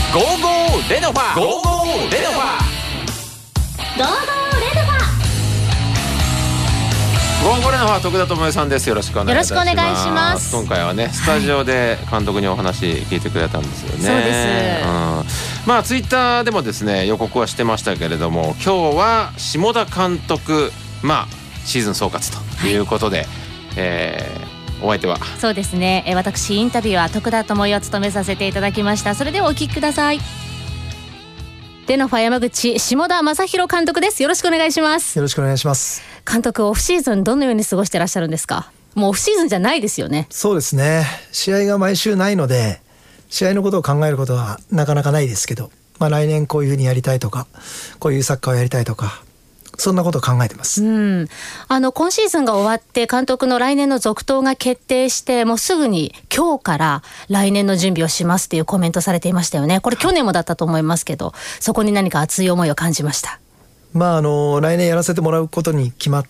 ゴーゴーレノファゴーゴーレノファゴーゴーレノファゴーゴーレノファ徳田智恵さんです。よろしくお願いいたします。 よろしくお願いします。 今回はねスタジオで監督にお話聞いてくれたんですよね。 そうです、 まあツイッターでもですね予告はしてましたけれども、今日は下田監督シーズン総括ということで、お相手はそうですね、私インタビューは徳田智恵を務めさせていただきました。それではお聞きください。レノファ山口下田正弘監督です。よろしくお願いします。 よろしくお願いします。 監督、オフシーズンどのように過ごしてらっしゃるんですか？もうオフシーズンじゃないですよね。 そうですね、試合が毎週ないので試合のことを考えることはなかなかないですけど、来年こういうふうにやりたいとかこういうサッカーをやりたいとかそんなことを考えてます。 今シーズンが終わって監督の来年の続投が決定して、もうすぐに今日から来年の準備をしますっていうコメントされていましたよね。これ去年もだったと思いますけど、そこに何か熱い思いを感じました？ 来年やらせてもらうことに決まって、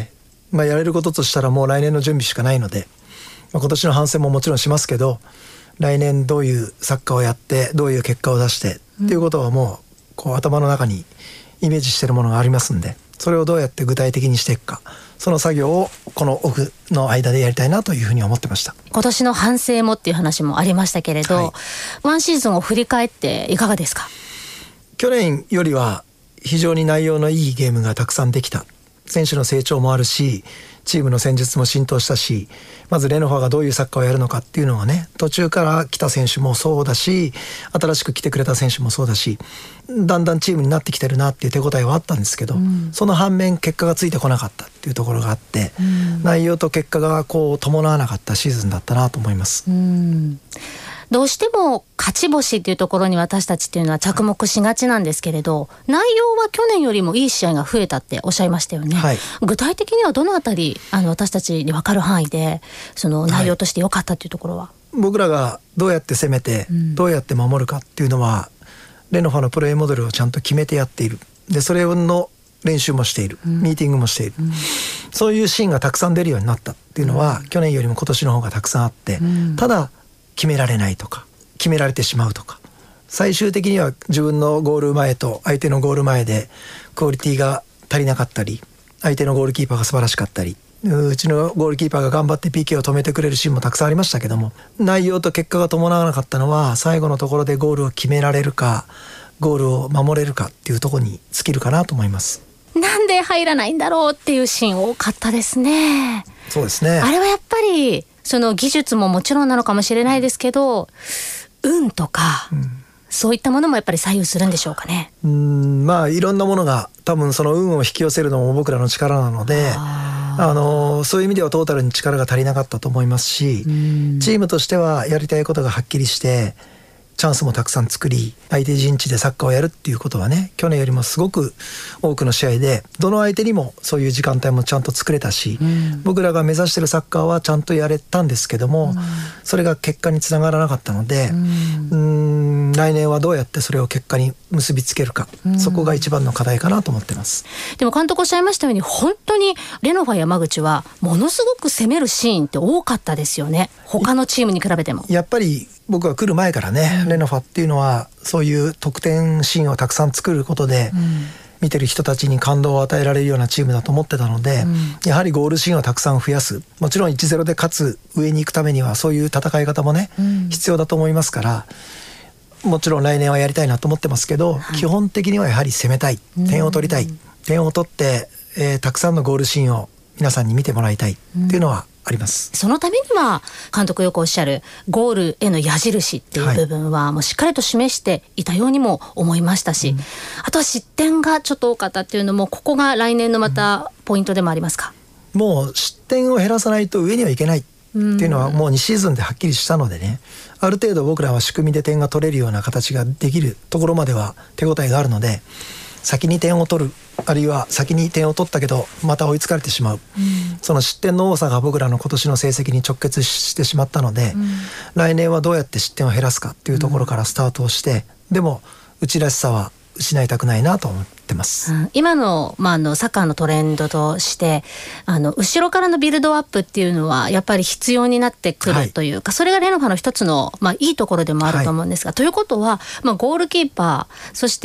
やれることとしたらもう来年の準備しかないので、今年の反省ももちろんしますけど、来年どういうサッカーをやってどういう結果を出してっていうことはもう頭の中にイメージしているものがありますんで、それをどうやって具体的にしていくか、その作業をこのオフの間でやりたいなというふうに思ってました。 今年の反省もっていう話もありましたけれど、ワンシーズンを振り返っていかがですか？ 去年よりは非常に内容のいいゲームがたくさんできた。選手の成長もあるし、チームの戦術も浸透したし、まずレノファがどういうサッカーをやるのかっていうのがね、途中から来た選手もそうだし、新しく来てくれた選手もそうだし、だんだんチームになってきてるなっていう手応えはあったんですけど、その反面結果がついてこなかったっていうところがあって、内容と結果が伴わなかったシーズンだったなと思います。 どうしても勝ち星っていうところに私たちっていうのは着目しがちなんですけれど、内容は去年よりもいい試合が増えたっておっしゃいましたよね。具体的にはどのあたり私たちに分かる範囲でその内容として良かったっていうところは、 僕らがどうやって攻めてどうやって守るかっていうのは、レノファのプレーモデルをちゃんと決めてやっている。でそれの練習もしている、ミーティングもしている、そういうシーンがたくさん出るようになったっていうのは、去年よりも今年の方がたくさんあって、ただ決められないとか決められてしまうとか、最終的には自分のゴール前と相手のゴール前でクオリティが足りなかったり、相手のゴールキーパーが素晴らしかったり、うちのゴールキーパーが頑張って PK を止めてくれるシーンもたくさんありましたけども、内容と結果が伴わなかったのは最後のところでゴールを決められるかゴールを守れるかっていうところに尽きるかなと思います。 なんで入らないんだろうっていうシーン多かったですね。 そうですね。 あれはやっぱりその技術ももちろんなのかもしれないですけど、運とか、そういったものもやっぱり左右するんでしょうかね。 いろんなものが多分その運を引き寄せるのも僕らの力なので、そういう意味ではトータルに力が足りなかったと思いますし、チームとしてはやりたいことがはっきりしてチャンスもたくさん作り、相手陣地でサッカーをやるっていうことはね、去年よりもすごく多くの試合でどの相手にもそういう時間帯もちゃんと作れたし、僕らが目指してるサッカーはちゃんとやれたんですけども、それが結果につながらなかったので、来年はどうやってそれを結果に結びつけるか、そこが一番の課題かなと思ってます。 でも監督おっしゃいましたように、本当にレノファ山口はものすごく攻めるシーンって多かったですよね、他のチームに比べても。 やっぱり僕が来る前からね、レノファっていうのはそういう得点シーンをたくさん作ることで、見てる人たちに感動を与えられるようなチームだと思ってたので、やはりゴールシーンをたくさん増やす、もちろん 1-0 で勝つ上に行くためにはそういう戦い方もね、必要だと思いますから、もちろん来年はやりたいなと思ってますけど、基本的にはやはり攻めたい、点を取りたい、点を取って、たくさんのゴールシーンを皆さんに見てもらいたいっていうのはあります。 そのためには監督よくおっしゃるゴールへの矢印っていう部分はもうしっかりと示していたようにも思いましたし、あとは失点がちょっと多かったっていうのも、ここが来年のまたポイントでもありますか？ もう失点を減らさないと上にはいけないっていうのはもう2シーズンではっきりしたのでね、ある程度僕らは仕組みで点が取れるような形ができるところまでは手応えがあるので、先に点を取る、あるいは先に点を取ったけどまた追いつかれてしまう、その失点の多さが僕らの今年の成績に直結してしまったので、来年はどうやって失点を減らすかっていうところからスタートをして、でもうちらしさは失いたくないなと思ってます。 今の、サッカーのトレンドとして後ろからのビルドアップっていうのはやっぱり必要になってくるというか、それがレノファの一つの、いいところでもあると思うんですが、ということは、ゴールキーパーそして、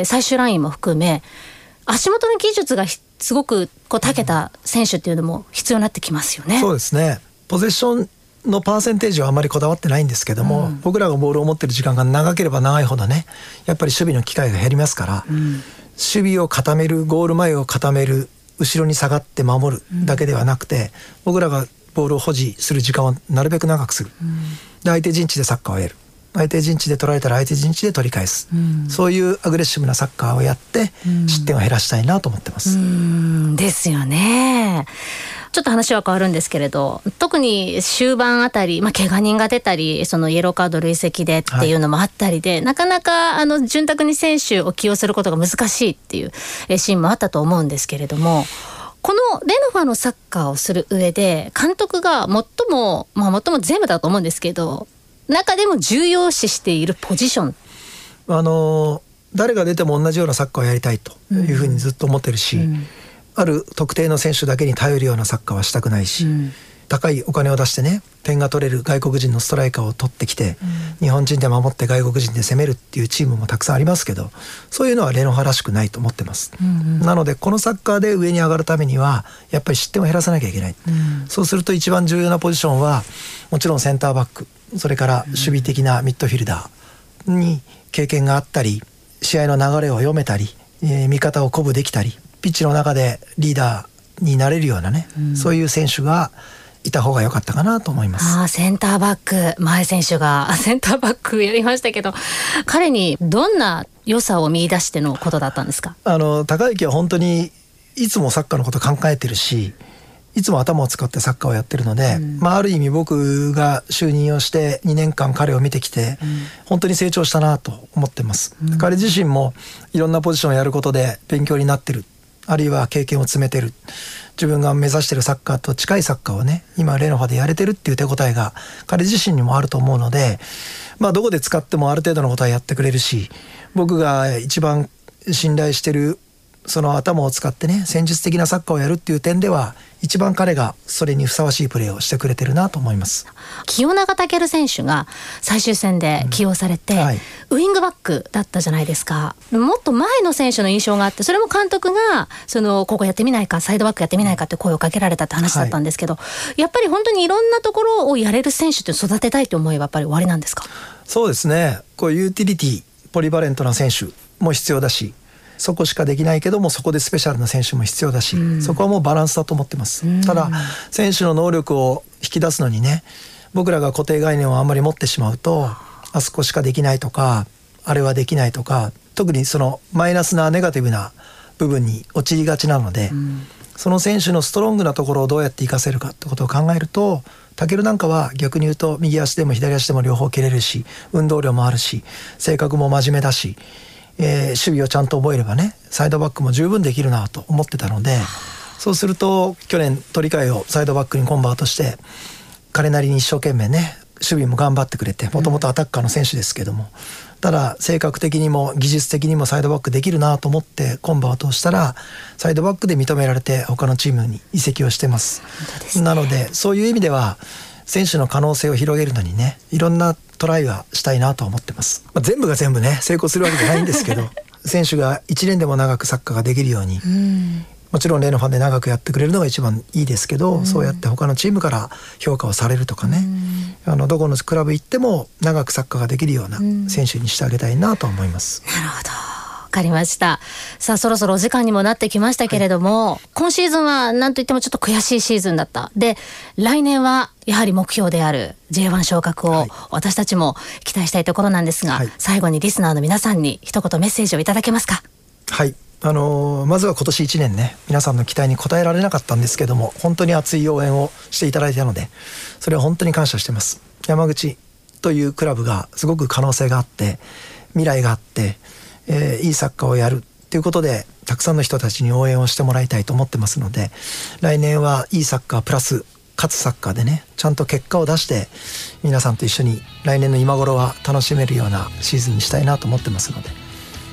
最終ラインも含め足元の技術がすごく長けた選手っていうのも必要になってきますよね。 そうですね。ポゼッションのパーセンテージはあまりこだわってないんですけども、僕らがボールを持ってる時間が長ければ長いほどね、やっぱり守備の機会が減りますから、守備を固める、ゴール前を固める、後ろに下がって守るだけではなくて、僕らがボールを保持する時間をなるべく長くする、で相手陣地でサッカーをやる、相手陣地で取られたら相手陣地で取り返す、そういうアグレッシブなサッカーをやって失点を減らしたいなと思ってます。 ですよね。ちょっと話は変わるんですけれど、特に終盤あたり、怪我人が出たり、そのイエローカード累積でっていうのもあったりで、なかなか潤沢に選手を起用することが難しいっていうシーンもあったと思うんですけれども、このレノファのサッカーをする上で監督が最も全部だと思うんですけど、中でも重要視しているポジション、 誰が出ても同じようなサッカーをやりたいというふうにずっと思ってるし、ある特定の選手だけに頼るようなサッカーはしたくないし、高いお金を出してね、点が取れる外国人のストライカーを取ってきて、日本人で守って外国人で攻めるっていうチームもたくさんありますけど、そういうのはレノファらしくないと思ってます。なのでこのサッカーで上に上がるためにはやっぱり失点を減らさなきゃいけない。そうすると一番重要なポジションはもちろんセンターバック、それから守備的なミッドフィルダーに経験があったり、試合の流れを読めたり、味方を鼓舞できたり、ピッチの中でリーダーになれるようなね、そういう選手がいた方が良かったかなと思います。 センターバック、前選手がセンターバックやりましたけど、彼にどんな良さを見出してのことだったんですか？ 高之は本当にいつもサッカーのこと考えてるし、いつも頭を使ってサッカーをやってるので、ある意味僕が就任をして2年間彼を見てきて、本当に成長したなと思ってます。彼自身もいろんなポジションをやることで勉強になってる、あるいは経験を積めてる、自分が目指してるサッカーと近いサッカーをね、今レノファでやれてるっていう手応えが彼自身にもあると思うので、どこで使ってもある程度のことはやってくれるし、僕が一番信頼してるその頭を使ってね、戦術的なサッカーをやるっていう点では一番彼がそれにふさわしいプレーをしてくれてるなと思います。 清永健選手が最終戦で起用されて、ウイングバックだったじゃないですか。もっと前の選手の印象があって、それも監督がここやってみないか、サイドバックやってみないかって声をかけられたって話だったんですけど、やっぱり本当にいろんなところをやれる選手って育てたいと思えばやっぱり終わりなんですか？ そうですね。ユーティリティ、ポリバレントな選手も必要だし、そこしかできないけどもそこでスペシャルな選手も必要だし、そこはもうバランスだと思ってます。ただ選手の能力を引き出すのにね、僕らが固定概念をあんまり持ってしまうと、あそこしかできないとか、あれはできないとか、特にそのマイナスなネガティブな部分に陥りがちなので、その選手のストロングなところをどうやって活かせるかってことを考えると、タケルなんかは逆に言うと右足でも左足でも両方蹴れるし、運動量もあるし、性格も真面目だし、守備をちゃんと覚えればね、サイドバックも十分できるなと思ってたので、そうすると去年取り替えをサイドバックにコンバートして、彼なりに一生懸命ね、守備も頑張ってくれて、もともとアタッカーの選手ですけども、ただ性格的にも技術的にもサイドバックできるなと思ってコンバートをしたら、サイドバックで認められて他のチームに移籍をしてます。なのでそういう意味では選手の可能性を広げるのにね、いろんなトライはしたいなと思ってます。全部が全部ね成功するわけじゃないんですけど選手が1年でも長くサッカーができるように、もちろんレノファで長くやってくれるのが一番いいですけど、そうやって他のチームから評価をされるとかね、どこのクラブ行っても長くサッカーができるような選手にしてあげたいなと思います。 なるほど、わかりました。さあそろそろお時間にもなってきましたけれども、今シーズンは何といってもちょっと悔しいシーズンだった。で来年はやはり目標である J1 昇格を私たちも期待したいところなんですが、最後にリスナーの皆さんに一言メッセージをいただけますか？ はい、まずは今年1年ね、皆さんの期待に応えられなかったんですけども、本当に熱い応援をしていただいたので、それは本当に感謝してます。山口というクラブがすごく可能性があって未来があって、いいサッカーをやるということでたくさんの人たちに応援をしてもらいたいと思ってますので、来年はいいサッカープラス勝つサッカーでね、ちゃんと結果を出して皆さんと一緒に来年の今頃は楽しめるようなシーズンにしたいなと思ってますので、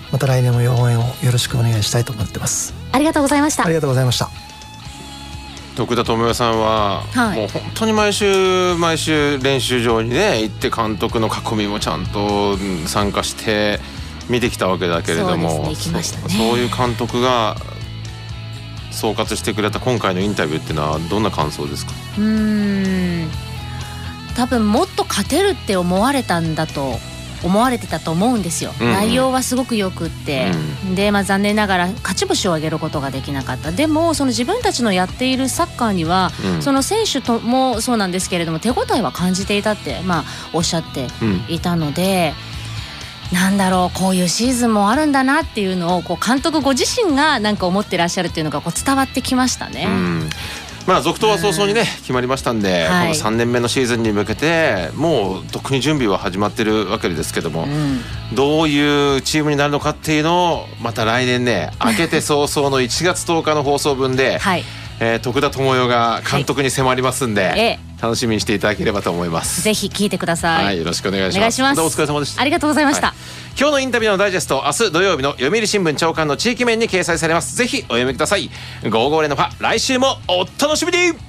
また来年も応援をよろしくお願いしたいと思ってます。 ありがとうございました。 ありがとうございました。 徳田智代さんは、もう本当に毎週練習場にね行って監督の囲みもちゃんと参加して見てきたわけだけれども、 そうですね、行きましたね。 そういう監督が総括してくれた今回のインタビューっていうのはどんな感想ですか？ 多分もっと勝てるって思われてたと思うんですよ、内容はすごくよくって、で、残念ながら勝ち星を挙げることができなかった。でもその自分たちのやっているサッカーには、その選手ともそうなんですけれども手応えは感じていたって、おっしゃっていたので、なんだろう、こういうシーズンもあるんだなっていうのを監督ご自身がなんか思ってらっしゃるっていうのが伝わってきましたね。 続投は早々にね決まりましたんで、この3年目のシーズンに向けてもうとっくに準備は始まってるわけですけども、どういうチームになるのかっていうのをまた来年ね明けて早々の1月10日の放送分で、徳田智代が監督に迫りますんで、楽しみにしていただければと思います。 ぜひ聞いてください。 よろしくお願いします。お疲れ様でした。 ありがとうございました。 今日のインタビューのダイジェスト、明日土曜日の読売新聞朝刊の地域面に掲載されます。ぜひお読みください。55連のファ、来週もお楽しみに。